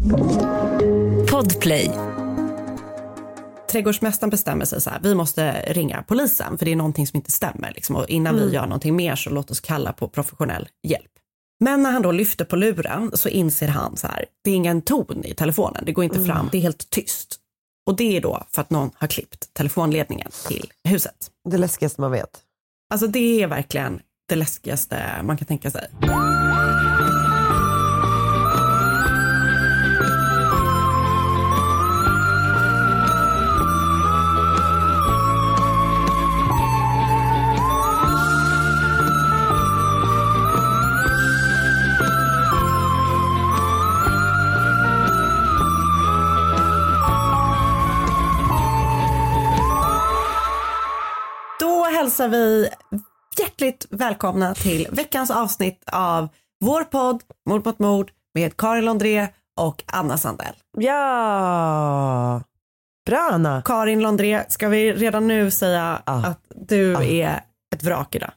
Podplay. Trädgårdsmästaren bestämmer sig så här: vi måste ringa polisen för det är någonting som inte stämmer. Liksom. Och innan vi gör någonting mer så låt oss kalla på professionell hjälp. Men när han då lyfter på luren så inser han så här: det är ingen ton i telefonen, det går inte fram, det är helt tyst. Och det är då för att någon har klippt telefonledningen till huset. Det läskigaste man vet. Alltså det är verkligen det läskigaste man kan tänka sig. Hälsar vi hjärtligt välkomna till veckans avsnitt av vår podd Mord mot mord med Karin Londré och Anna Sandell. Ja, bra Anna. Karin Londré, ska vi redan nu säga att du är ett vrak idag?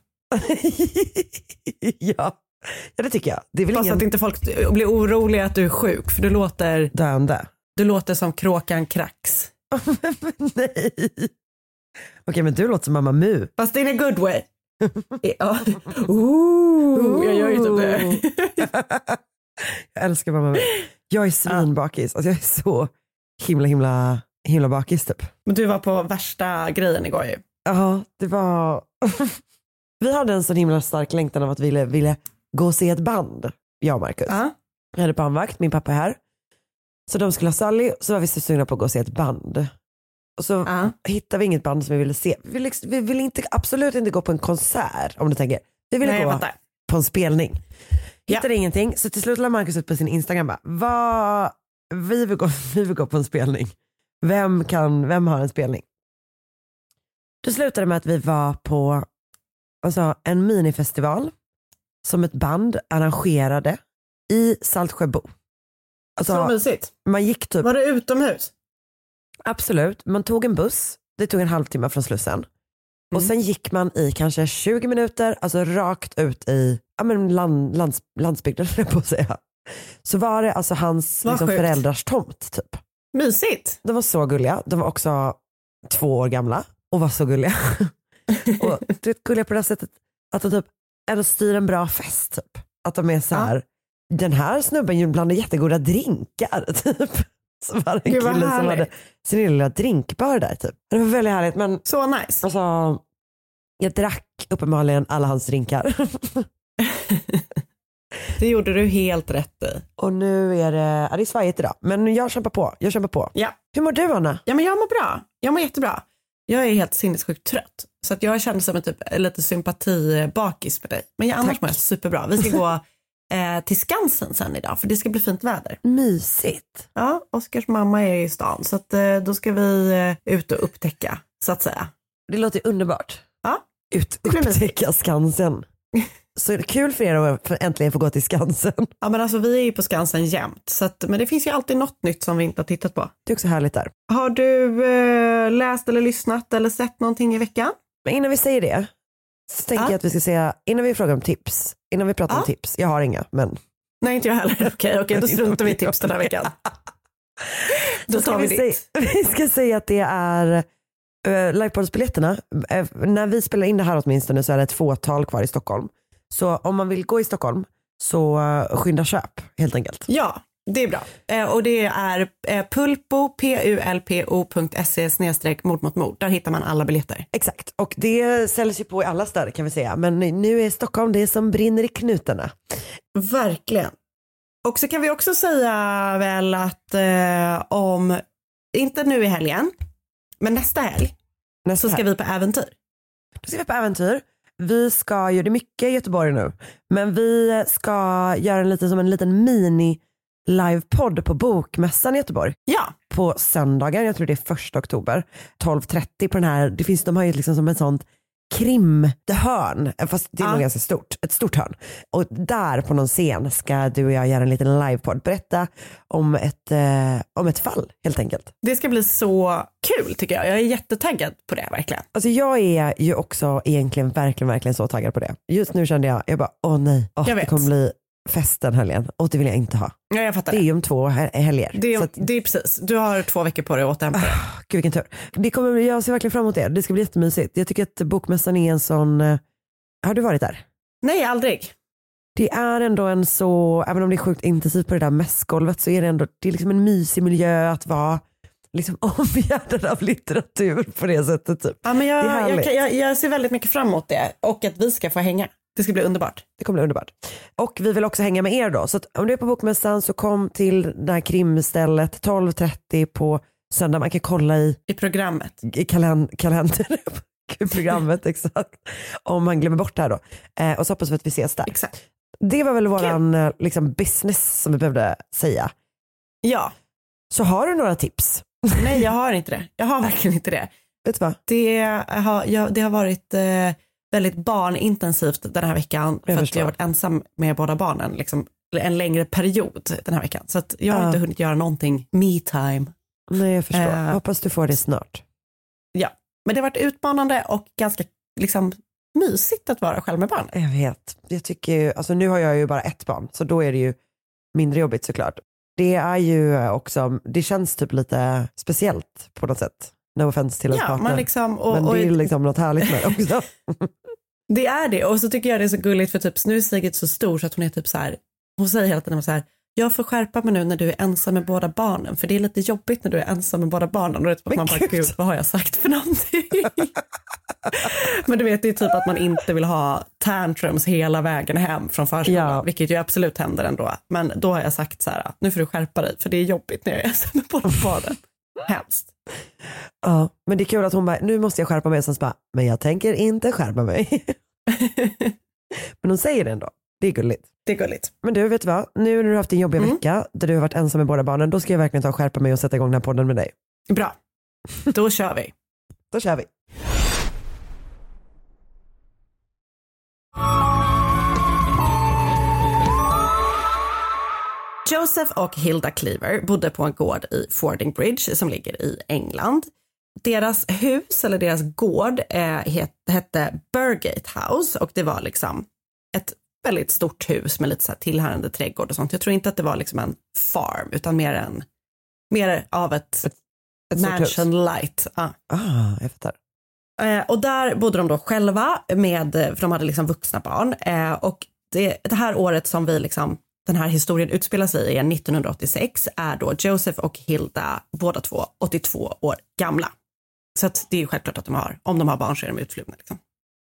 Ja, det tycker jag. Det är väl fast att inte folk blir oroliga att du är sjuk, för du låter döende. Du låter som kråkan Krax. Nej. Okej, men du låter som Mamma Mu. Fast in a good way. Ja. Jag gör ju typ det. Jag älskar Mamma Mu. Jag är svinbakis. Alltså jag är så himla bakis typ. Men du var på värsta grejen igår ju. Ja, det var... Vi hade en sån himla stark längtan av att vi ville gå och se ett band. Jag och Marcus. Jag hade bandvakt, min pappa är här. Så de skulle ha Sally, så var vi så sugna på att gå och se ett band. Och så hittade vi inget band som vi ville se. Vi ville absolut inte gå på en konsert, om du tänker. Vi ville gå på en spelning. Hittade ingenting. Så till slut lade Marcus ut på sin Instagram vi vill gå på en spelning. Vem har en spelning? Det slutade med att vi var på en minifestival som ett band arrangerade i Saltsjöbo. Så mysigt. Man gick typ... Var det utomhus? Absolut, man tog en buss. Det tog en halvtimme från Slussen. Och sen gick man i kanske 20 minuter, alltså rakt ut i landsbygden, på att säga. Så var det alltså hans föräldrars tomt typ. Mysigt. De var så gulliga. De var också 2 år gamla och var så gulliga. Och du vet, gulliga på det sättet att de typ ändå styr en bra fest typ. Att de är så här, den här snubben blandar jättegoda drinkar typ. Så var det en kille som hade sin lilla drinkbar där typ. Det var väldigt härligt, men så nice. Alltså, jag drack uppenbarligen alla hans drinkar. Det gjorde du helt rätt i. Och nu är det är svajigt idag, men jag kämpar på. Ja. Hur mår du, Anna? Ja, men jag mår bra. Jag mår jättebra. Jag är helt sinnessjukt trött. Så att jag känner som lite sympatibakis för dig. Men annars mår jag superbra. Vi ska gå till Skansen sen idag, för det ska bli fint väder. Mysigt. Ja, Oskars mamma är i stan, så att då ska vi ut och upptäcka, så att säga. Det låter underbart. Ja. Upptäcka Skansen. Så kul för er att äntligen få gå till Skansen. Ja, men alltså vi är ju på Skansen jämt, så att, men det finns ju alltid något nytt som vi inte har tittat på. Det är också härligt där. Har du läst eller lyssnat eller sett någonting i veckan? Men innan vi säger det så tänker jag att vi ska säga, innan vi frågar om tips, innan vi pratar om tips, jag har inga, men... Nej, inte jag heller. Okej, då struntar vi i tips den här veckan. Då tar vi ditt. Vi ska säga att det är livepoddsbiljetterna. När vi spelar in det här åtminstone så är det ett fåtal kvar i Stockholm. Så om man vill gå i Stockholm så skynda köp, helt enkelt. Ja, det är bra. Och det är pulpo.se/mord. Där hittar man alla biljetter. Exakt, och det säljs ju på i alla städer kan vi säga. Men nu är Stockholm det som brinner i knutarna. Verkligen. Och så kan vi också säga väl att om, inte nu i helgen, men nästa helg så ska vi på äventyr. Då ska vi på äventyr. Vi ska göra det mycket i Göteborg nu. Men vi ska göra en liten mini livepodd på Bokmässan i Göteborg. Ja. På söndagen, jag tror det är 1 oktober 12:30 på den här, de har ju liksom som ett sånt hörn, fast det är nog ganska stort, ett stort hörn. Och där på någon scen ska du och jag göra en liten livepodd, berätta om ett fall helt enkelt. Det ska bli så kul tycker jag. Jag är jättetaggad på det verkligen. Alltså jag är ju också egentligen verkligen så taggad på det. Just nu kände jag bara åh nej, det kommer bli festen helgen och det vill jag inte ha. Ja, jag fattar det är ju om 2 helger. Det är precis, du har 2 veckor på dig att återhämta dig. Gud vilken tur. Jag ser verkligen fram emot det. Det ska bli jättemysigt. Jag tycker att Bokmässan är en sån... Har du varit där? Nej, aldrig. Det är ändå en så, även om det är sjukt intensivt på det där mässgolvet, så är det ändå, det är liksom en mysig miljö att vara liksom omgärdad av litteratur på det sättet typ. Ja, men jag ser väldigt mycket fram emot det och att vi ska få hänga. Det ska bli underbart. Det kommer bli underbart. Och vi vill också hänga med er då. Så att om du är på Bokmässan så kom till det här krimstället 12:30 på söndag. Man kan kolla i programmet. I kalender. Programmet exakt. Om man glömmer bort det här då. Och så hoppas vi att vi ses där. Exakt. Det var väl våran liksom business som vi behövde säga. Ja. Så har du några tips? Nej, jag har inte det. Jag har verkligen inte det. Vet du vad? Det har varit väldigt barnintensivt den här veckan. För att jag har varit ensam med båda barnen liksom, en längre period den här veckan. Så att jag har inte hunnit göra någonting me time. Nej, jag förstår. Hoppas du får det snart. Ja, men det har varit utmanande och ganska liksom mysigt att vara själv med barn. Jag vet. Jag tycker ju, alltså nu har jag ju bara ett barn, så då är det ju mindre jobbigt såklart. Det är ju också, det känns typ lite speciellt på något sätt. No offense till ens partner. Liksom, men det är liksom något härligt med det också. Det är det, och så tycker jag det är så gulligt för typ, nu är Sigrid så stor så att hon är typ så här, hon säger hela tiden så här, jag får skärpa mig nu när du är ensam med båda barnen, för det är lite jobbigt när du är ensam med båda barnen. Och det är typ att man bara, gud, vad har jag sagt för någonting? Men du vet, det är typ att man inte vill ha tantrums hela vägen hem från förskolan, vilket ju absolut händer ändå. Men då har jag sagt så här, nu får du skärpa dig, för det är jobbigt när jag är ensam med båda barnen. Hemskt. Ja, men det är kul att hon bara, nu måste jag skärpa mig, och sen bara, men jag tänker inte skärpa mig. Men hon säger det ändå. Det är gulligt. Det är gulligt. Men du, vet vad? Nu när du har haft en jobbig vecka där du har varit ensam med båda barnen, då ska jag verkligen ta och skärpa mig och sätta igång den här podden med dig. Bra. Då kör vi. Då kör vi. Joseph och Hilda Cleaver bodde på en gård i Fordingbridge som ligger i England. Deras hus, eller deras gård, hette Burgate House, och det var liksom ett väldigt stort hus med lite så här tillhörande trädgård och sånt. Jag tror inte att det var liksom en farm, utan mer av ett mansion light. Jag fattar. Och där bodde de då själva för de hade liksom vuxna barn. Och det här året som den här historien utspelar sig i 1986 är då Joseph och Hilda båda 82 år gamla. Så att det är självklart att om de har barn så är de utflugna liksom.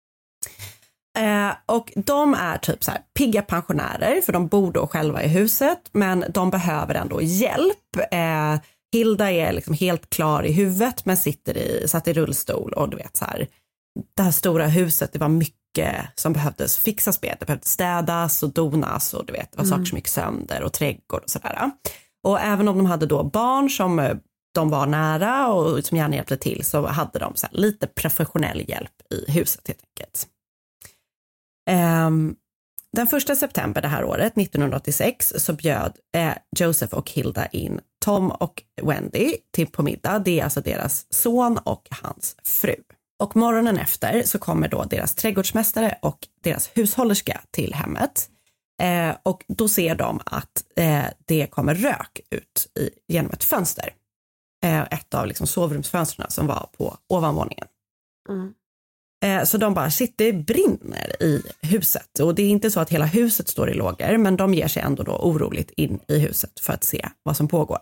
Och de är typ så här pigga pensionärer, för de bor då själva i huset, men de behöver ändå hjälp. Hilda är liksom helt klar i huvudet men satt i rullstol, och du vet så här, det här stora huset, det var mycket som behövdes fixas med. Det behövde städas och donas, och du vet, det var saker som gick sönder och trädgård och sådär. Och även om de hade då barn som de var nära och som gärna hjälpte till, så hade de så här lite professionell hjälp i huset helt enkelt. Den 1 september det här året, 1986, så bjöd Joseph och Hilda in Tom och Wendy på middag. Det är alltså deras son och hans fru. Och morgonen efter så kommer då deras trädgårdsmästare och deras hushållerska till hemmet. Och då ser de att det kommer rök ut genom ett fönster. Ett av liksom sovrumsfönsterna som var på ovanvåningen. Så de bara, shit, det brinner i huset. Och det är inte så att hela huset står i lågor, men de ger sig ändå då oroligt in i huset för att se vad som pågår.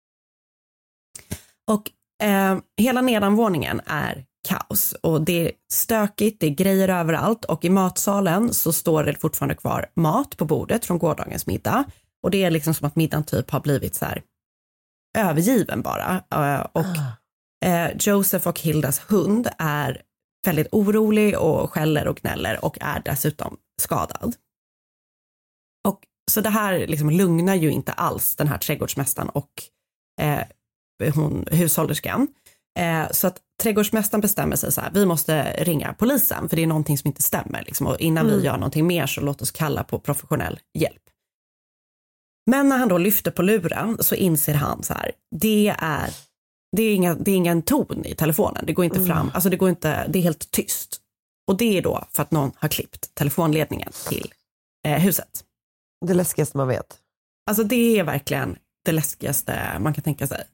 Och hela nedanvåningen är kaos, och det är stökigt, det är grejer överallt, och i matsalen så står det fortfarande kvar mat på bordet från gårdagens middag. Och det är liksom som att middagen typ har blivit så här övergiven bara. Och Joseph och Hildas hund är väldigt orolig och skäller och gnäller och är dessutom skadad. Och så det här liksom lugnar ju inte alls den här trädgårdsmästaren och hushållerskan. Så att trädgårdsmästaren bestämmer sig så här, vi måste ringa polisen för det är någonting som inte stämmer. Liksom, och innan vi gör någonting mer så låt oss kalla på professionell hjälp. Men när han då lyfter på luren så inser han så här, det är ingen ton i telefonen, det går inte fram, alltså det är helt tyst. Och det är då för att någon har klippt telefonledningen till huset. Det läskigaste man vet. Alltså det är verkligen det läskigaste man kan tänka sig.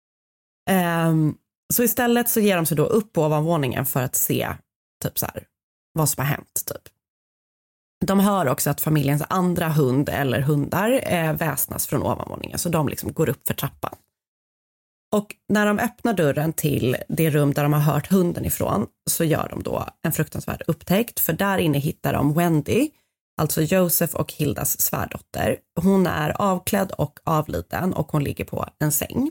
Så istället så ger de sig då upp på ovanvåningen för att se typ så här, vad som har hänt typ. De hör också att familjens andra hund eller hundar väsnas från ovanvåningen, så de liksom går upp för trappan. Och när de öppnar dörren till det rum där de har hört hunden ifrån så gör de då en fruktansvärd upptäckt, för där inne hittar de Wendy, alltså Joseph och Hildas svärdotter. Hon är avklädd och avliden och hon ligger på en säng.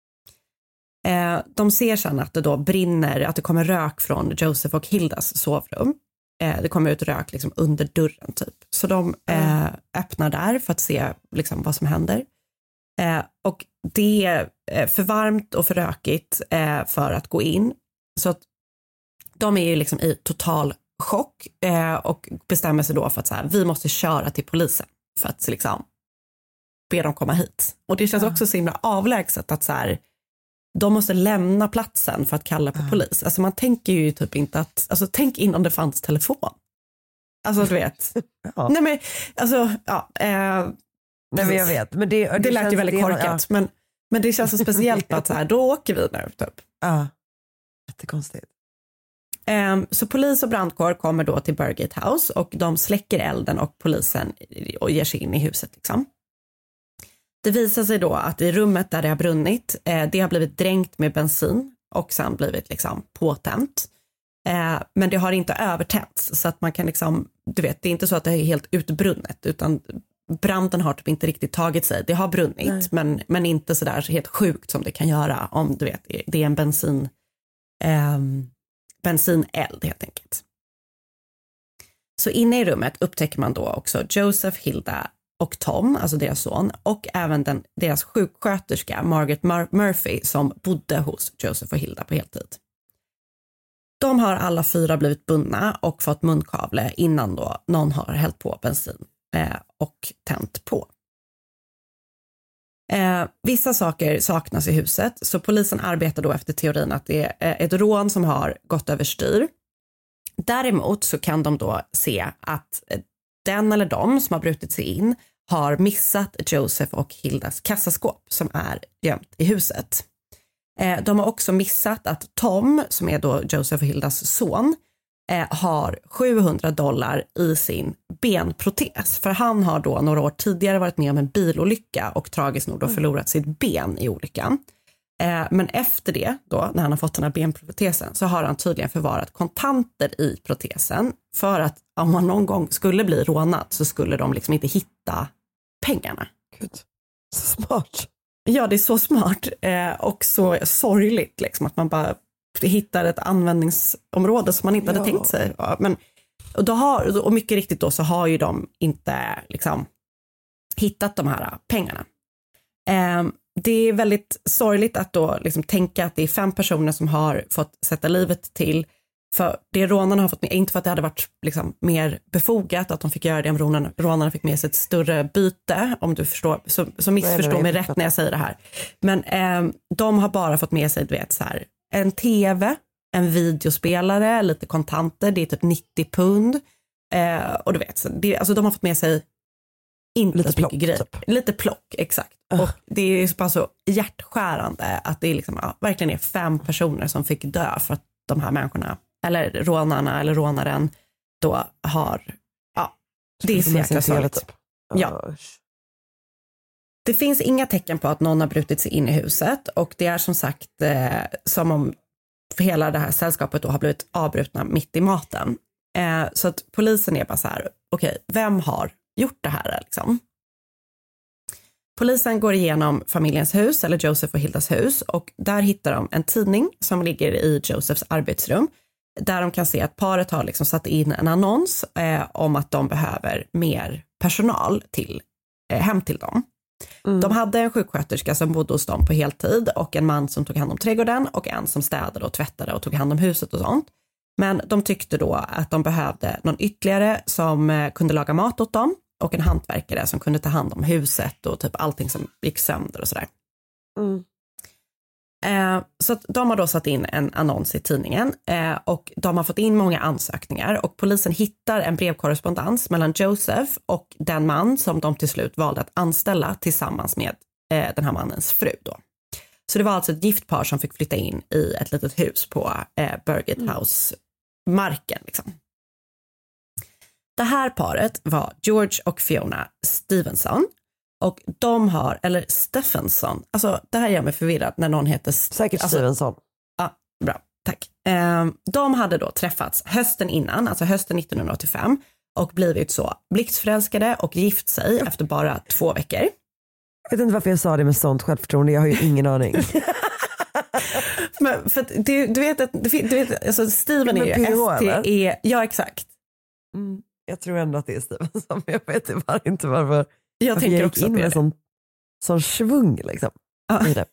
De ser sedan att det då brinner, att det kommer rök från Joseph och Hildas sovrum. Det kommer ut rök liksom under dörren typ. Så de öppnar där för att se liksom vad som händer. Och det är för varmt och för rökigt för att gå in. Så att de är ju liksom i total chock och bestämmer sig då för att så här, vi måste köra till polisen för att liksom be dem komma hit. Och det känns också så himla avlägset att så här, de måste lämna platsen för att kalla på polis. Alltså man tänker ju typ inte att, alltså tänk innan det fanns telefon. Alltså du vet. Nej men, alltså, nej men jag vet. Men det lät ju väldigt korkat. Men det känns så speciellt att så här, då åker vi nu typ. Ja, jättekonstigt. Så polis och brandkår kommer då till Burgate House och de släcker elden och polisen och ger sig in i huset liksom. Det visar sig då att i rummet där det har brunnit, det har blivit dränkt med bensin och sen blivit liksom påtänt. Men det har inte övertänts, så att man kan liksom, du vet, det är inte så att det är helt utbrunnet, utan branden har typ inte riktigt tagit sig. Det har brunnit, men inte så där helt sjukt som det kan göra om du vet, det är en bensineld helt enkelt. Så inne i rummet upptäcker man då också Joseph, Hilda och Tom, alltså deras son, och även deras sjuksköterska Margaret Murphy som bodde hos Joseph och Hilda på heltid. De har alla 4 blivit bundna och fått munkavle innan då någon har hällt på bensin och tänt på. Vissa saker saknas i huset, så polisen arbetar då efter teorin att det är ett rån som har gått överstyr. Däremot så kan de då se att den eller de som har brutit sig in har missat Joseph och Hildas kassaskåp som är gömt i huset. De har också missat att Tom, som är då Joseph och Hildas son, har $700 i sin benprotes. För han har då några år tidigare varit med om en bilolycka och tragiskt nog då förlorat sitt ben i olyckan. Men efter det då, när han har fått den här benprotesen, så har han tydligen förvarat kontanter i protesen för att om han någon gång skulle bli rånad så skulle de liksom inte hitta pengarna. Gud, så smart. Ja, det är så smart och så sorgligt liksom, att man bara hittar ett användningsområde som man inte hade tänkt sig. Ja, men, och mycket riktigt då så har ju de inte liksom hittat de här pengarna. Det är väldigt sorgligt att då liksom tänka att det är 5 personer som har fått sätta livet till. För det rånarna har fått med, inte för att det hade varit liksom mer befogat att de fick göra det om rånarna fick med sig ett större byte, om du förstår, så missförstå mig rätt när jag säger det här. Men de har bara fått med sig, du vet, så här, en tv, en videospelare, lite kontanter, det är typ 90 pund. Och du vet, så det, alltså de har fått med sig inte lite så mycket grejer. Typ. Lite plock, exakt. Och det är bara så hjärtskärande att det är liksom, verkligen är 5 personer som fick dö för att de här människorna, eller rånarna eller rånaren då har, det är så jäkla sorgligt. Typ. Ja. Det finns inga tecken på att någon har brutit sig in i huset och det är som sagt som om hela det här sällskapet då har blivit avbrutna mitt i maten. Så att polisen är bara så här, okej, vem har gjort det här liksom? Polisen går igenom familjens hus, eller Joseph och Hildas hus, och där hittar de en tidning som ligger i Josephs arbetsrum, där de kan se att paret har liksom satt in en annons om att de behöver mer personal hem till dem. De hade en sjuksköterska som bodde hos dem på heltid och en man som tog hand om trädgården och en som städade och tvättade och tog hand om huset och sånt. Men de tyckte då att de behövde någon ytterligare som kunde laga mat åt dem och en hantverkare som kunde ta hand om huset och typ allting som gick sönder och sådär. Så att de har då satt in en annons i tidningen och de har fått in många ansökningar och polisen hittar en brevkorrespondens mellan Joseph och den man som de till slut valde att anställa tillsammans med den här mannens fru då. Så det var alltså ett gift par som fick flytta in i ett litet hus på Burgett House-marken liksom. Det här paret var George och Fiona Stevenson. Och de har, eller Stephenson, alltså det här gör mig förvirrad när någon heter... Säkert Stevenson. Ja, bra, tack. De hade då träffats hösten innan, alltså hösten 1985 och blivit så blixtförälskade och gift sig efter bara 2 veckor. Jag vet inte varför jag sa det med sånt självförtroende, jag har ju ingen aning. Men för att du vet alltså Steven är ju STE, ja exakt. Jag tror ändå att det är Stevenson, men jag vet inte varför. Jag tänker också in med sån svung liksom. Ja.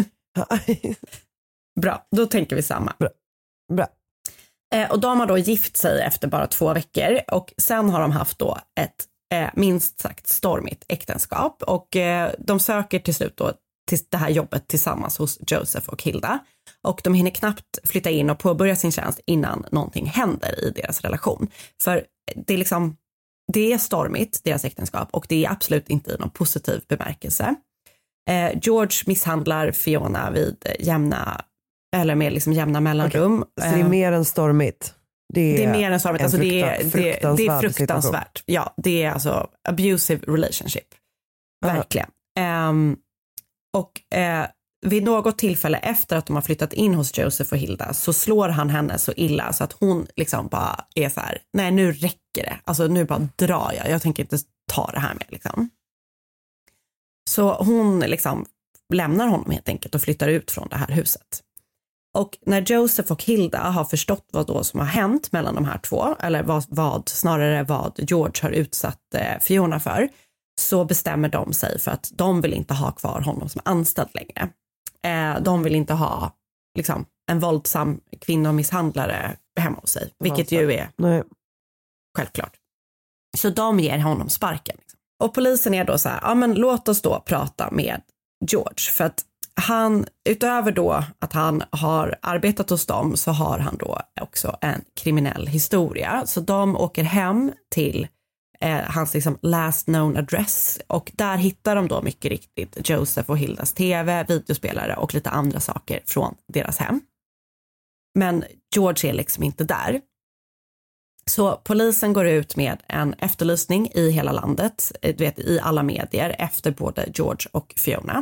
Bra, då tänker vi samma. Bra. Och de har då gift sig efter bara 2 veckor och sen har de haft då ett minst sagt stormigt äktenskap och de söker till slut då till det här jobbet tillsammans hos Joseph och Hilda och de hinner knappt flytta in och påbörja sin tjänst innan någonting händer i deras relation. För det är liksom, det är stormigt, deras äktenskap, och det är absolut inte i någon positiv bemärkelse. George misshandlar Fiona vid jämna mellanrum. Okay. Så det är mer än stormigt? Det är mer än stormigt, alltså det är fruktansvärt. Situation. Ja, det är alltså abusive relationship. Verkligen. Och vid något tillfälle efter att de har flyttat in hos Joseph och Hilda så slår han henne så illa så att hon liksom bara är så här: nej nu räcker det, alltså nu bara drar jag tänker inte ta det här med liksom. Så hon liksom lämnar honom helt enkelt och flyttar ut från det här huset. Och när Joseph och Hilda har förstått vad då som har hänt mellan de här två, eller vad George har utsatt Fiona för, så bestämmer de sig för att de vill inte ha kvar honom som anställd längre. De vill inte ha liksom en våldsam kvinnomisshandlare hemma hos sig, vilket ju är självklart. Så de ger honom sparken. Liksom. Och polisen är då så här, ja men låt oss då prata med George, för att han, utöver då att han har arbetat hos dem, så har han då också en kriminell historia. Så de åker hem till hans liksom last known address och där hittar de då mycket riktigt Joseph och Hildas tv, videospelare och lite andra saker från deras hem. Men George är liksom inte där. Så polisen går ut med en efterlysning i hela landet, i alla medier, efter både George och Fiona.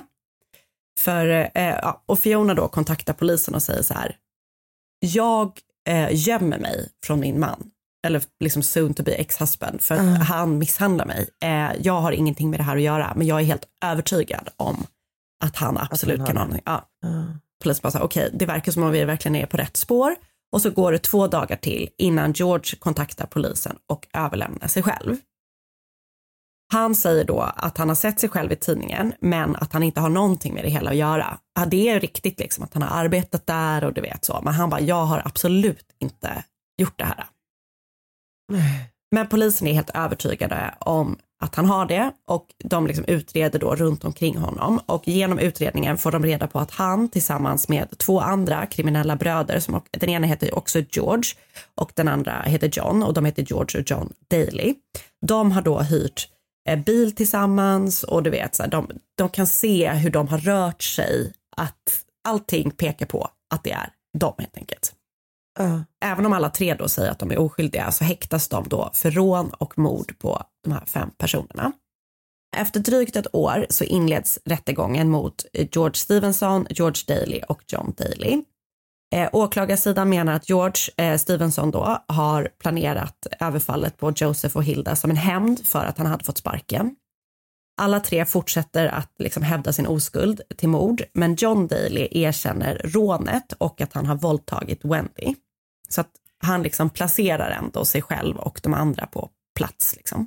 Och Fiona då kontaktar polisen och säger så här: jag gömmer mig från min man, eller liksom soon to be ex-husband, för att han misshandlar mig. Jag har ingenting med det här att göra, men jag är helt övertygad om att han absolut kan ha någonting. Polisen bara så här, okej, det verkar som om vi verkligen är på rätt spår. Och så går det 2 dagar till innan George kontaktar polisen och överlämnar sig själv. Han säger då att han har sett sig själv i tidningen, men att han inte har någonting med det hela att göra. Ja, det är riktigt liksom att han har arbetat där och du vet så. Men han bara, jag har absolut inte gjort det här. Men polisen är helt övertygade om att han har det och de liksom utreder då runt omkring honom. Och genom utredningen får de reda på att han tillsammans med 2 andra kriminella bröder, som den ena heter också George och den andra heter John, och de heter George och John Daly. De har då hyrt bil tillsammans och du vet så här, de kan se hur de har rört sig, att allting pekar på att det är de helt enkelt. Även om alla 3 då säger att de är oskyldiga, så häktas de då för rån och mord på de här 5 personerna. Efter drygt ett år så inleds rättegången mot George Stevenson, George Daly och John Daly. Åklagarsidan menar att George Stevenson då har planerat överfallet på Joseph och Hilda som en hämnd för att han hade fått sparken. Alla 3 fortsätter att liksom hävda sin oskuld till mord, men John Daly erkänner rånet och att han har våldtagit Wendy. Så att han liksom placerar ändå sig själv och de andra på plats liksom.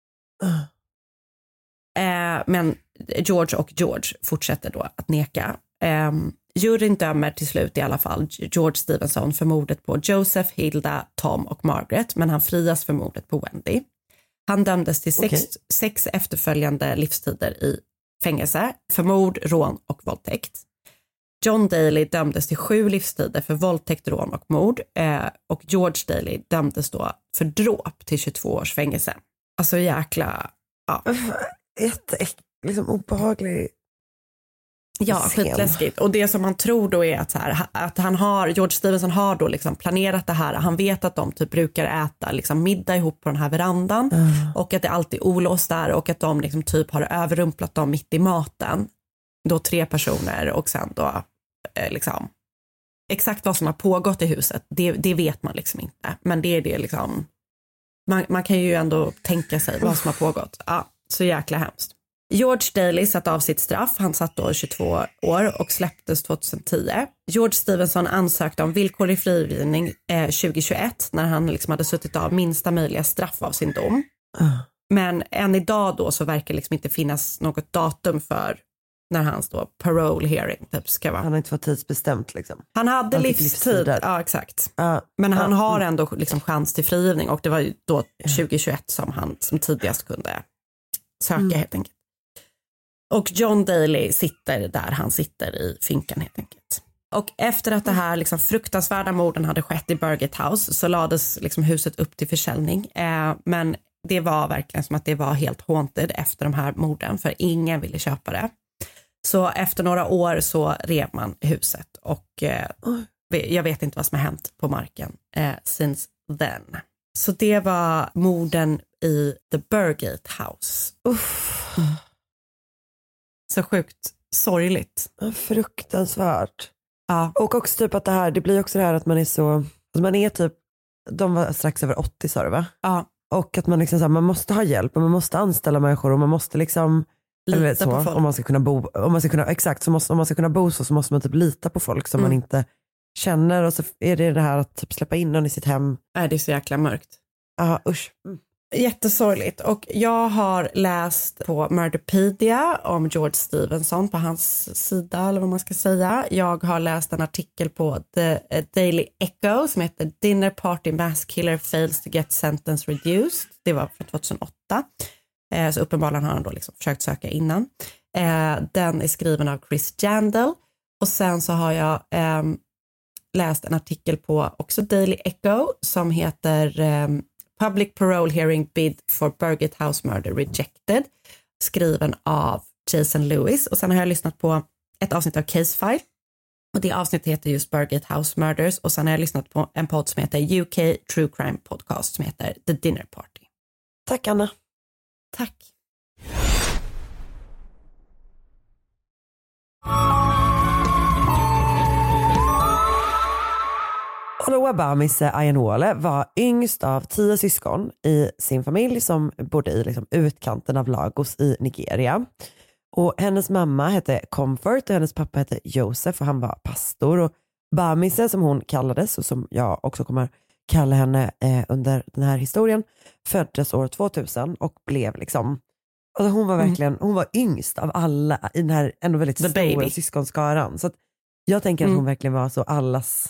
Men George fortsätter då att neka. Juryn dömer till slut i alla fall George Stevenson för mordet på Joseph, Hilda, Tom och Margaret, men han frias för mordet på Wendy. Han dömdes till 6 efterföljande livstider i fängelse för mord, rån och våldtäkt. John Daly dömdes till 7 livstider för våldtäkt, rån och mord. Och George Daly dömdes då för dråp till 22 års fängelse. Alltså jäkla... Ja. Liksom obehaglig. Ja, skitläskigt. Och det som man tror då är att George Stevenson har då liksom planerat det här. Han vet att de typ brukar äta liksom middag ihop på den här verandan. Och att det alltid är olåst där. Och att de liksom typ har överrumplat dem mitt i maten. Då 3 personer och sen då liksom exakt vad som har pågått i huset. Det vet man liksom inte. Men det är det liksom. Man kan ju ändå tänka sig vad som har pågått. Ja, så jäkla hemskt. George Daly satt av sitt straff. Han satt då 22 år och släpptes 2010. George Stevenson ansökte om villkorlig frigivning 2021 när han liksom hade suttit av minsta möjliga straff av sin dom. Men än idag då så verkar liksom inte finnas något datum för när hans då parole hearing typ ska vara. Han har inte fått tidsbestämt liksom. Han hade livstid, ja exakt. Men han har ändå liksom chans till frigivning och det var ju då 2021 som han som tidigast kunde söka helt enkelt. Och John Daly sitter där han sitter i finkan helt enkelt. Och efter att det här liksom fruktansvärda morden hade skett i Burgate House så lades liksom huset upp till försäljning. Men det var verkligen som att det var helt haunted efter de här morden för ingen ville köpa det. Så efter några år så rev man huset och jag vet inte vad som har hänt på marken since then. Så det var morden i The Burgate House. Så sjukt sorgligt. Fruktansvärt. Ja. Och också typ att det blir också det här att man är så, alltså man är typ, de var strax över 80 sa du va? Ja. Och att man liksom så här, man måste ha hjälp och man måste anställa människor och man måste liksom eller så, på folk. om man ska kunna bo, om man ska kunna bo så måste man typ lita på folk som man inte känner och så är det här att typ släppa in någon i sitt hem. Nej, det är så jäkla mörkt. Ja, usch. Jättesorgligt. Och jag har läst på Murderpedia om George Stevenson på hans sida eller vad man ska säga. Jag har läst en artikel på The Daily Echo som heter Dinner Party Mass Killer Fails to Get Sentence Reduced. Det var från 2008. Så uppenbarligen har han då liksom försökt söka innan. Den är skriven av Chris Jandal. Och sen så har jag läst en artikel på också Daily Echo som heter Public Parole Hearing Bid for Burgate House Murder Rejected. Skriven av Jason Lewis. Och sen har jag lyssnat på ett avsnitt av Case File. Och det avsnittet heter just Burgate House Murders. Och sen har jag lyssnat på en podd som heter UK True Crime Podcast som heter The Dinner Party. Tack Anna. Tack. Oluwabamise Ayanwole var yngst av 10 syskon i sin familj som bodde i liksom utkanten av Lagos i Nigeria. Och hennes mamma hette Comfort och hennes pappa hette Joseph och han var pastor. Och Bamise som hon kallades och som jag också kommer kalla henne under den här historien föddes år 2000 och blev liksom, alltså hon var verkligen, hon var yngst av alla i den här ändå väldigt stora syskonskaran. Så att jag tänker att hon verkligen var så allas,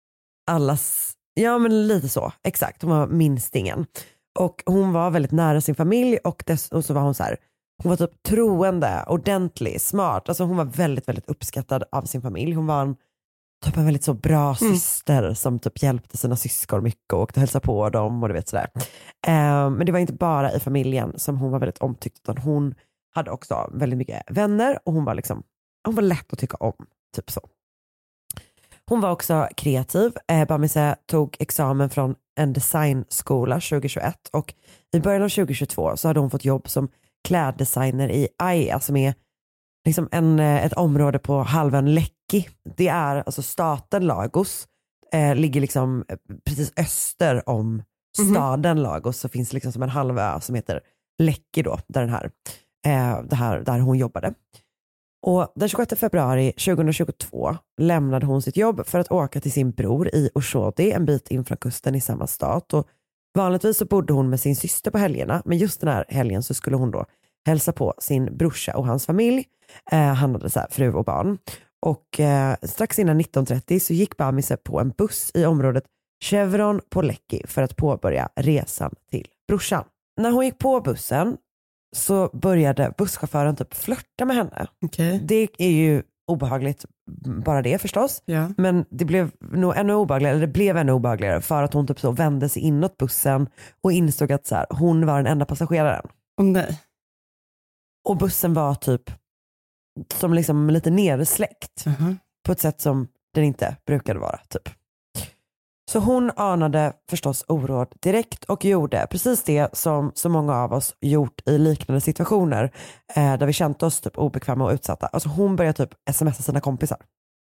ja men lite så, exakt, hon var minstingen. Och hon var väldigt nära sin familj och så var hon så här, hon var typ troende, ordentlig, smart. Alltså hon var väldigt, väldigt uppskattad av sin familj. Hon var en väldigt så bra syster som typ hjälpte sina syskon mycket och åkte och hälsade på dem och du vet sådär. Men det var inte bara i familjen som hon var väldigt omtyckt utan hon hade också väldigt mycket vänner och hon var lätt att tycka om, typ så. Hon var också kreativ. Bamise tog examen från en designskola 2021 och i början av 2022 så hade hon fått jobb som kläddesigner i Aya som är liksom ett område på halvön Lekki. Det är alltså staten Lagos ligger liksom precis öster om staden Lagos så finns liksom som en halvö som heter Lekki då där där hon jobbade. Och den 26 februari 2022 lämnade hon sitt jobb för att åka till sin bror i Oshodi en bit in från kusten i samma stat. Och vanligtvis så bodde hon med sin syster på helgerna men just den här helgen så skulle hon då hälsa på sin brorsa och hans familj. Han hade så här fru och barn. Och strax innan 19:30 så gick Bamise på en buss i området Chevron på Lekki för att påbörja resan till brorsan. När hon gick på bussen så började busschauffören typ flirta med henne. Okay. Det är ju obehagligt bara det förstås. Ja. Men det blev nog ännu obehagligare, eller det blev ännu obehagligare för att hon typ så vände sig inåt bussen och insåg att så här, hon var den enda passageraren. Nej. Och bussen var typ som liksom lite nersläckt på ett sätt som den inte brukade vara typ. Så hon anade förstås oråd direkt och gjorde precis det som så många av oss gjort i liknande situationer där vi känt oss typ obekväma och utsatta. Alltså hon började typ smsa sina kompisar.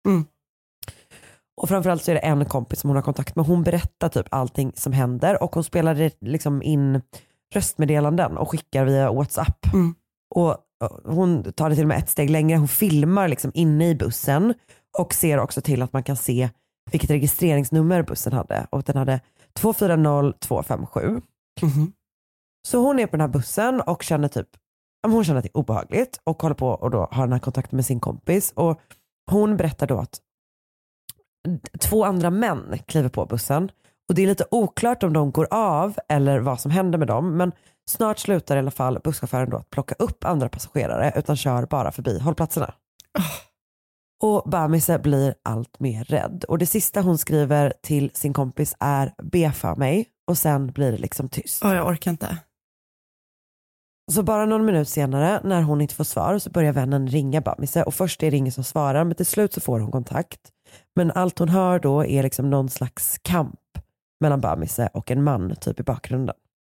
Och framförallt så är det en kompis som hon har kontakt med. Hon berättar typ allting som händer och hon spelar liksom in röstmeddelanden och skickar via WhatsApp. Och hon tar det till och med ett steg längre. Hon filmar liksom inne i bussen och ser också till att man kan se vilket registreringsnummer bussen hade. Och den hade 240257. Så hon är på den här bussen och känner typ, hon känner att det är obehagligt och håller på och då har den här kontakten med sin kompis. Och hon berättar då att 2 andra män kliver på bussen. Och det är lite oklart om de går av eller vad som händer med dem. Men snart slutar i alla fall busschauffören då att plocka upp andra passagerare utan kör bara förbi hållplatserna. Och Bamise blir allt mer rädd. Och det sista hon skriver till sin kompis är be för mig. Och sen blir det liksom tyst. Jag orkar inte. Så bara någon minut senare när hon inte får svar så börjar vännen ringa Bamise. Och först är det ingen som svarar men till slut så får hon kontakt. Men allt hon hör då är liksom någon slags kamp mellan Bamise och en man typ i bakgrunden.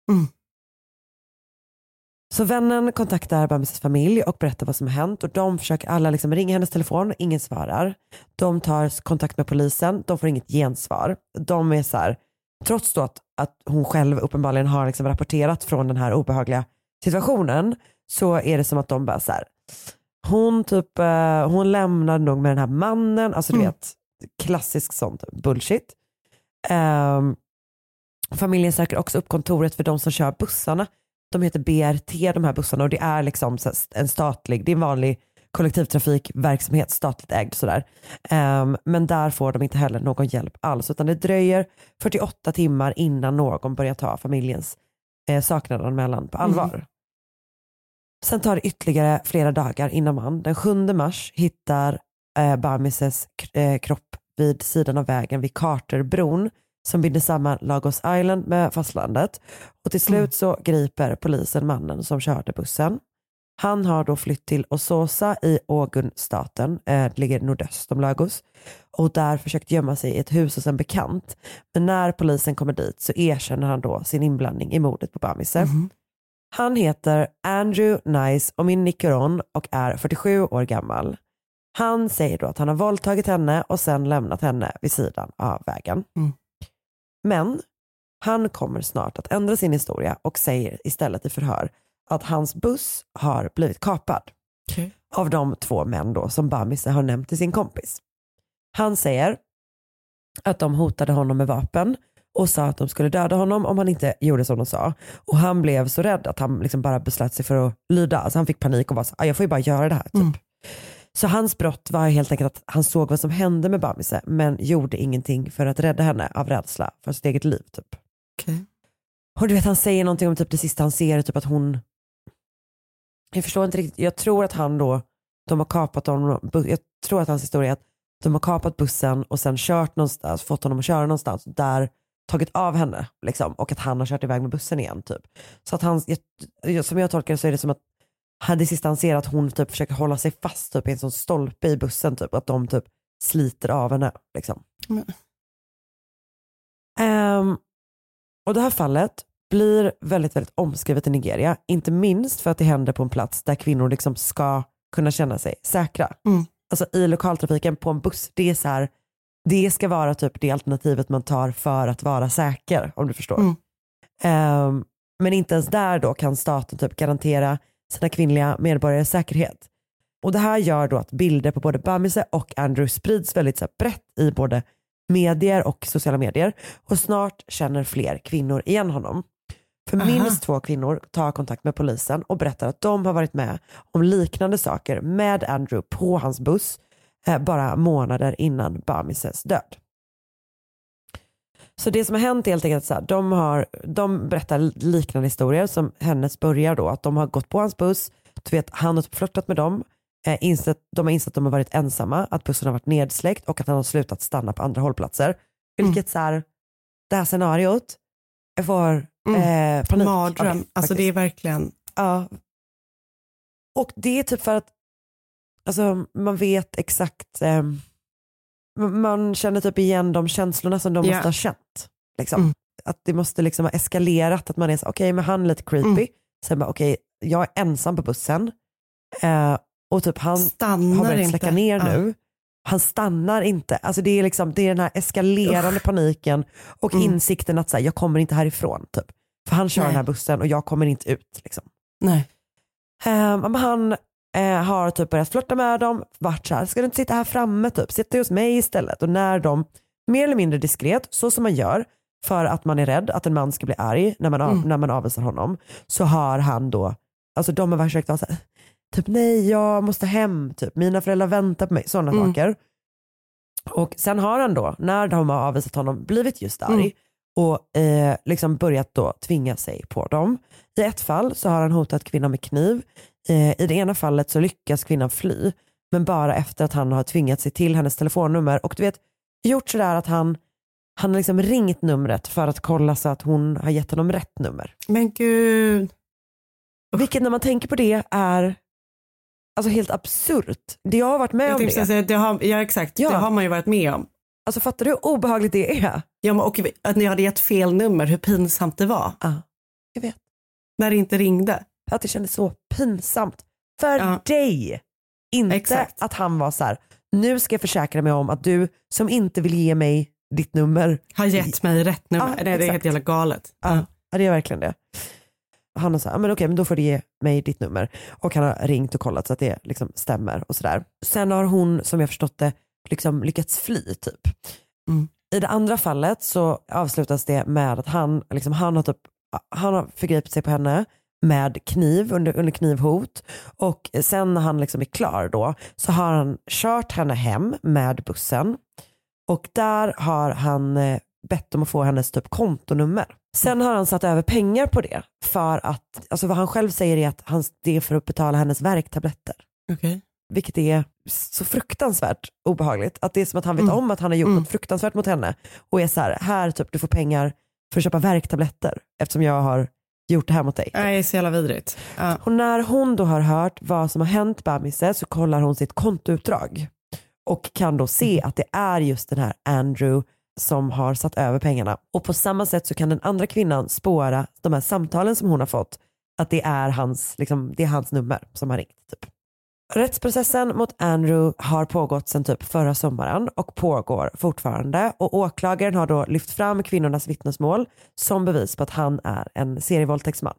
Så vännen kontaktar Bamises familj och berättar vad som har hänt och de försöker alla liksom ringa hennes telefon, ingen svarar. De tar kontakt med polisen, de får inget gensvar. De är så här, trots då att hon själv uppenbarligen har liksom rapporterat från den här obehagliga situationen så är det som att de bara så här, hon lämnar nog med den här mannen, alltså du vet, klassisk sånt bullshit. Familjen söker också upp kontoret för de som kör bussarna. De heter BRT de här bussarna och det är liksom en statlig, det är en vanlig kollektivtrafikverksamhet, statligt ägd sådär. Men där får de inte heller någon hjälp alls utan det dröjer 48 timmar innan någon börjar ta familjens saknadanmälan på allvar. Sen tar det ytterligare flera dagar innan man den 7 mars hittar Bamises kropp vid sidan av vägen vid Carterbron som binder samman Lagos Island med fastlandet. Och till slut så griper polisen mannen som körde bussen. Han har då flytt till Ososa i Ogun-staten, det ligger nordöst om Lagos. Och där försökt gömma sig i ett hus hos en bekant. Men när polisen kommer dit så erkänner han då sin inblandning i mordet på Bamise. Han heter Andrew Nice och min Nicoron och är 47 år gammal. Han säger då att han har våldtagit henne och sen lämnat henne vid sidan av vägen. Men han kommer snart att ändra sin historia och säger istället i förhör att hans buss har blivit kapad av de 2 män då som Bamise har nämnt till sin kompis. Han säger att de hotade honom med vapen och sa att de skulle döda honom om han inte gjorde som de sa. Och han blev så rädd att han liksom bara beslöt sig för att lyda. Alltså han fick panik och var så, jag får ju bara göra det här typ. Så hans brott var helt enkelt att han såg vad som hände med Bamise men gjorde ingenting för att rädda henne av rädsla för sitt eget liv typ. Och du vet han säger någonting om typ det sista han ser typ att hon, jag förstår inte riktigt, jag tror att han då, de har kapat honom, jag tror att hans historia är att de har kapat bussen och sen kört någonstans, fått honom att köra någonstans där, tagit av henne liksom, och att han har kört iväg med bussen igen typ. Så att han, som jag tolkar det så är det som att det sista han ser att hon typ försöker hålla sig fast typ i en sån stolpe i bussen typ, att de typ sliter av henne liksom. Och det här fallet blir väldigt, väldigt omskrivet i Nigeria, inte minst för att det händer på en plats där kvinnor liksom ska kunna känna sig säkra. Alltså i lokaltrafiken på en buss, det är så här, det ska vara typ det alternativet man tar för att vara säker, om du förstår. Men inte ens där då kan staten typ garantera sina kvinnliga medborgares säkerhet. Och det här gör då att bilder på både Bamise och Andrew sprids väldigt så här brett i både medier och sociala medier. Och snart känner fler kvinnor igen honom. För minst 2 kvinnor tar kontakt med polisen och berättar att de har varit med om liknande saker med Andrew på hans buss bara månader innan Bamises död. Så det som har hänt är helt enkelt så här, de berättar liknande historier som hennes börjar då, att de har gått på hans buss, du vet, han har flörtat med dem, de har insett att de har varit ensamma, att bussen har varit nedsläckt och att han har slutat stanna på andra hållplatser. Vilket så här, det här scenariot får panik. Mardröm, alltså det är verkligen... Ja. Och det är typ för att alltså, man vet exakt, man känner typ igen de känslorna som de måste ha känt. Liksom. Att det måste liksom ha eskalerat, att man är så okej, men han är lite creepy. Sen bara okej, jag är ensam på bussen. Och typ han stannar har börjat släcka ner nu. Han stannar inte. Alltså det är liksom, det är den här eskalerande paniken och insikten att så här, jag kommer inte härifrån typ. För han kör den här bussen och jag kommer inte ut liksom. Nej. Han har typ börjat flirta med dem, vart så här, ska du inte sitta här framme typ, sitta hos mig istället. Och när de mer eller mindre diskret, så som man gör för att man är rädd att en man ska bli arg när man avvisar honom, så har han då, alltså de har försökt vara så här, typ nej jag måste hem, typ mina föräldrar väntar på mig, sådana saker. Och sen har han då, när de har avvisat honom, blivit just arg och liksom börjat då tvinga sig på dem. I ett fall så har han hotat kvinnan med kniv. I det ena fallet så lyckas kvinnan fly, men bara efter att han har tvingat sig till hennes telefonnummer och du vet, gjort sådär att han har liksom ringt numret för att kolla så att hon har gett honom rätt nummer. Men gud. Vilket när man tänker på det är alltså helt absurt. Det jag har varit med om det. Säga, det har man ju varit med om. Alltså fattar du hur obehagligt det är? Ja, och att ni hade gett fel nummer, hur pinsamt det var. Ja, jag vet. När det inte ringde. Att det kändes så pinsamt för dig. Inte att han var så här, nu ska jag försäkra mig om att du som inte vill ge mig ditt nummer har gett mig rätt nummer. Nej, det är helt jävla galet. Ja, det är verkligen det. Han har sagt, men okej, men då får du ge mig ditt nummer. Och han har ringt och kollat så att det liksom stämmer och sådär. Sen har hon, som jag förstått det, liksom lyckats fly typ. I det andra fallet så avslutas det med att han har förgripit sig på henne med kniv under knivhot, och sen när han liksom är klar då så har han kört henne hem med bussen och där har han bett om att få hennes typ kontonummer. Sen har han satt över pengar på det för att, alltså vad han själv säger är att det är för att betala hennes värktabletter. Okay. Vilket är så fruktansvärt obehagligt. Att det är som att han vet om att han har gjort något fruktansvärt mot henne och är så här typ du får pengar för att köpa värktabletter eftersom jag har gjort det här mot dig. Det är så jävla vidrigt. Och när hon då har hört vad som har hänt Bamise så kollar hon sitt kontoutdrag och kan då se att det är just den här Andrew som har satt över pengarna. Och på samma sätt så kan den andra kvinnan spåra de här samtalen som hon har fått, att det är hans, liksom, det är hans nummer som har ringt typ. Rättsprocessen mot Andrew har pågått sedan typ förra sommaren och pågår fortfarande, och åklagaren har då lyft fram kvinnornas vittnesmål som bevis på att han är en serievåldtäktsman.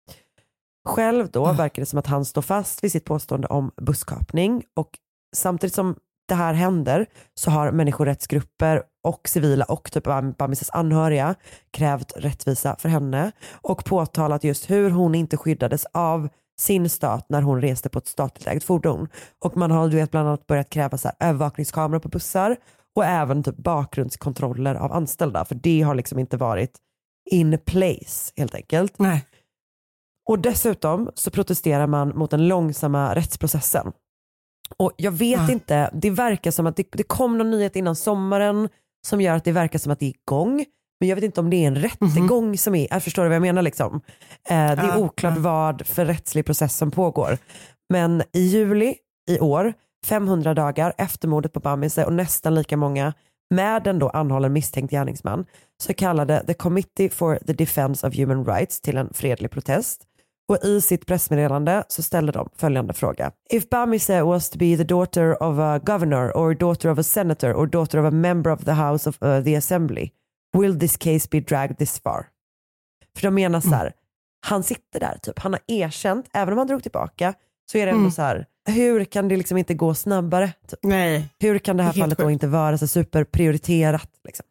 Själv då verkar det som att han står fast vid sitt påstående om busskapning, och samtidigt som det här händer så har människorättsgrupper och civila och typ Bamises anhöriga krävt rättvisa för henne och påtalat just hur hon inte skyddades av sin stat när hon reste på ett statligt ägt fordon. Och man har bland annat börjat kräva så här övervakningskameror på bussar och även typ bakgrundskontroller av anställda, för det har liksom inte varit in place helt enkelt. Nej. Och dessutom så protesterar man mot den långsamma rättsprocessen. Och jag vet inte, det verkar som att det kom någon nyhet innan sommaren som gör att det verkar som att det är igång. Men jag vet inte om det är en rättegång som är, jag förstår vad jag menar liksom. Det är oklart vad för rättslig process som pågår. Men i juli i år, 500 dagar efter mordet på Bamise och nästan lika många med en då anhållen misstänkt gärningsman, så kallade The Committee for the Defense of Human Rights till en fredlig protest. Och i sitt pressmeddelande så ställde de följande fråga. If Bamise was to be the daughter of a governor or daughter of a senator or daughter of a member of the house of the assembly, will this case be dragged this far? För de menar så här, han sitter där typ, han har erkänt, även om han drog tillbaka så är det ändå så här, hur kan det liksom inte gå snabbare? Typ? Nej. Hur kan det här fallet då inte vara så superprioriterat liksom?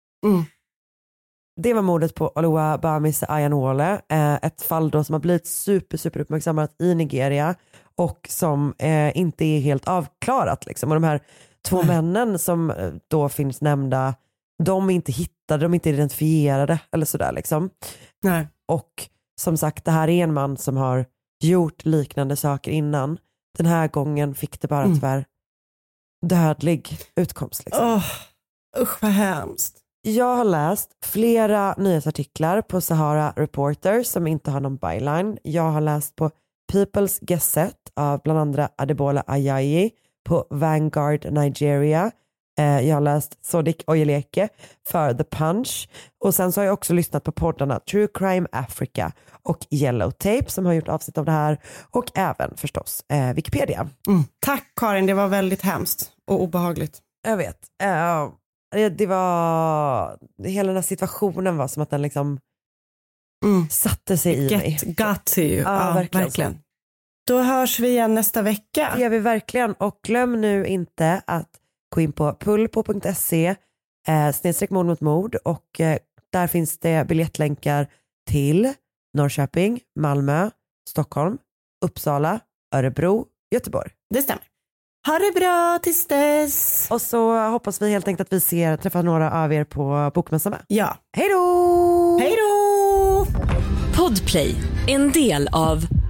Det var mordet på Oluwa Bamise Ayanwole, ett fall då som har blivit super uppmärksammat i Nigeria och som inte är helt avklarat liksom. Och de här två männen som då finns nämnda, de är inte hittade, de är inte identifierade eller sådär liksom. Nej. Och som sagt, det här är en man som har gjort liknande saker innan, den här gången fick det bara tyvärr dödlig utkomst. Liksom. Usch vad hemskt. Jag har läst flera nyhetsartiklar på Sahara Reporter som inte har någon byline. Jag har läst på People's Gazette av bland andra Adebola Ajayi på Vanguard Nigeria. Jag har läst Sodiq Oyeleke för The Punch. Och sen så har jag också lyssnat på poddarna True Crime Africa och Yellow Tape som har gjort avsnitt av det här. Och även förstås Wikipedia. Tack Karin, det var väldigt hemskt och obehagligt. Jag vet. Det var... Hela den här situationen var som att den liksom satte sig i mig. Got to you. Ja, verkligen. Då hörs vi igen nästa vecka. Det gör vi verkligen. Och glöm nu inte att gå in på pulpo.se /mord mot mord och där finns det biljettlänkar till Norrköping, Malmö, Stockholm, Uppsala, Örebro, Göteborg. Det stämmer. Ha det bra tills dess. Och så hoppas vi helt enkelt att vi träffar några av er på bokmässan med. Ja. Hej då! Hej då! Podplay, en del av